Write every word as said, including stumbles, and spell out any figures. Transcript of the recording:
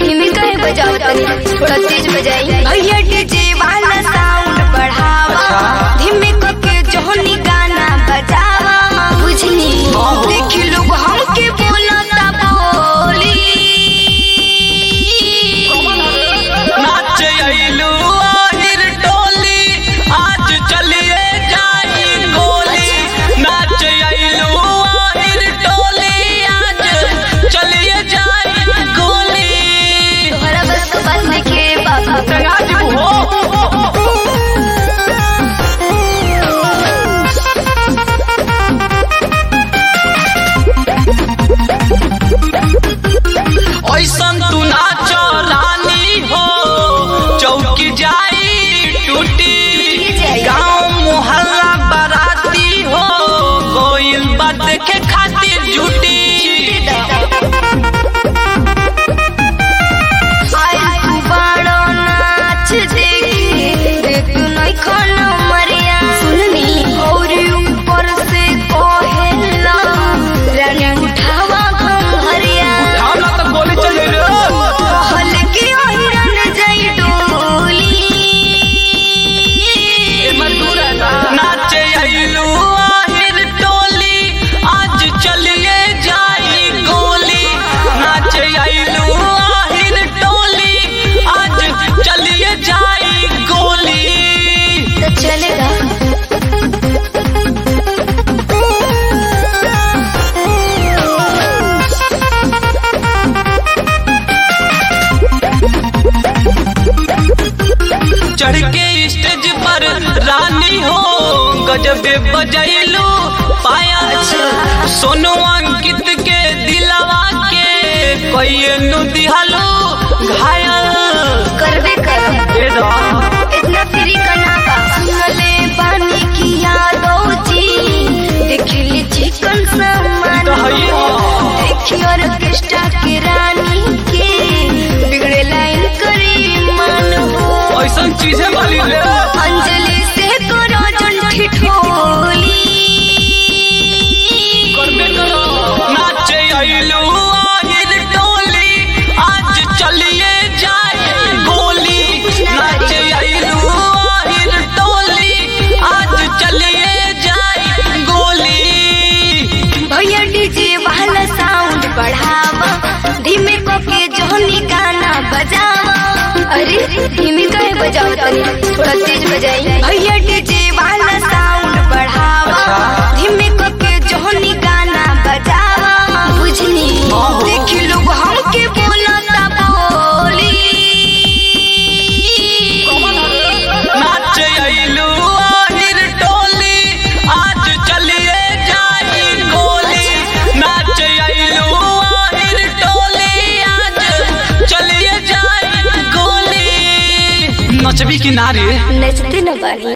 धीमी कहे बजाओ तनी थोड़ा तेज बजाई। भैया डीजे वाला साउंड बढ़ावा, धीमी करके जोहनी गाना बजावा। बुझनी देखी लोग हमके बोलता बोली, नाचे आइलू आहिर टोली आज चलिए जाई गोली। नाचे आइलू आहिर टोली आज चलिए जाई गोली। तोहरा बस के बात देखे बाबा तंगाजी हो ऐसन तू नाच रानी हो, चौकी जाई टूटी। गाँव मोहल्ला बराती हो, गोइल बात देखे खातिर झूठी। आई बड़ो नाच देखे तू नहीं खाना मरिया। सुननी और ऊपर से कोहेला रानी उठावा घंघरिया। उठावला तो गोली चले रे। कहल की हिरन जाई डोली, नाचे आइलू आहिर टोली आज चलिए जाई गोली। नाचे आइलू आहिर टोली आज चलिए जाई गोली। तो चलेगा चढ़ के स्टेज पर रानी हो, गजबे बजैलू पायल। सोनू अंकित के दिलवा के कइनु दिहलू घायल। करबे कर ए दा इतना फ्री करना का। सुनले पानी की यादों जी, देखली चिकन सामान तो है ही। देखी ऑर्केस्ट्रा के रानी के बिगड़े लाइन करी मान हो। ऐसन चीजें वाली रे। अंजलि से करो जंठी ठोली, करबे करो। नाचे आइलू आहिर टोली आज चलिए जाए गोली। नाचे आइलू आहिर टोली आज चलिए जाए गोली। भैया डीजे वाला साउंड बढ़ावा, धीमे करके जोहनी गाना बजावा। अरे धीमी कहे बजाओ तनी थोड़ा तेज बजाई। भैया डीजे वाला साउंड बढ़ावा, धीमे करके जोहनी गाना बजावा। बुझनी देखी लोग हमके बोलता बोली, नाचे आइलू आहिर टोली आज चलिए जाई गोली। नाचे आइलू आहिर टोली आज चलिए जाई गोली। नचबी किनारे नचते न बानी।